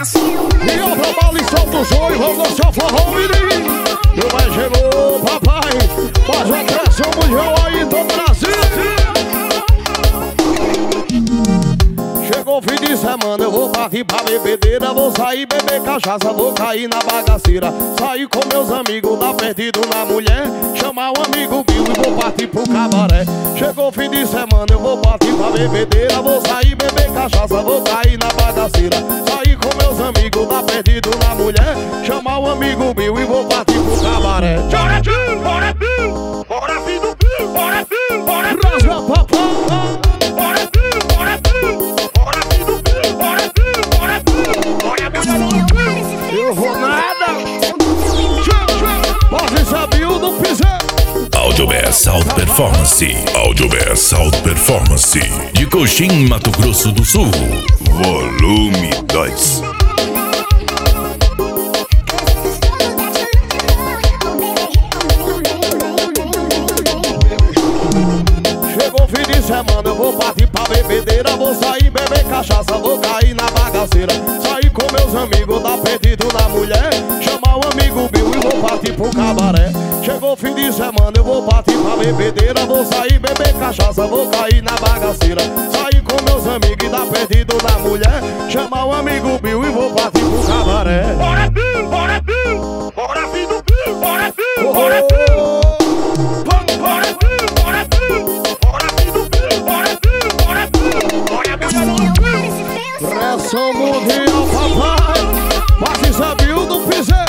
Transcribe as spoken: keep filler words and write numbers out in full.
E outra bala em São do Joio, vamos dançar forró, menino. E vai chegou, papai, faz uma pressão mundial aí em todo o Brasil. Chegou o fim de semana, eu vou partir pra bebedeira. Vou sair beber cachaça, vou cair na bagaceira. Sair com meus amigos, dar perdido na mulher. Chamar um amigo Bill e vou partir pro cabaré. Chegou o fim de semana, eu vou partir pra bebedeira. Vou sair beber cachaça, vou cair na bagaceira. Sair com meus amigos, dar perdido na mulher. Chamar um amigo Bill e vou partir pro cabaré. Bora Bill, bora Bill, bora filho do Bill, bora Bill, bora Bill. Rasga papai. Bora Bill, bora Bill, bora filho do Bill, bora Bill, bora Bill. Bora Bill, eu vou nada. Pode saber o do piseiro. Audiobest Alta Performance. Audiobest Alta Performance. De Coxim, Mato Grosso do Sul. Volume dois. Chegou o fim de semana, eu vou partir pra bebedeira. Vou sair beber cachaça, vou cair na bagaceira. Sair com meus amigos, dar perdido na mulher. Chamar um amigo Bill e vou partir pro cabaré. Chegou o fim de semana, eu vou partir pra bebedeira. Vou sair beber cachaça, vou cair na bagaceira. Sair com meus amigos e dar perdido na mulher. Chamar um amigo Bill e vou partir pro cabaré. bora Bill, bora Bill, bora filho do Bill, bora Bill, Oh, bora oh, Bill. oh. Bora Bill, bora Bill, bora filho do Bill, bora Bill, bora Bill. Bora Bill, Pressão mundial, papai. Pode saber o do piseiro.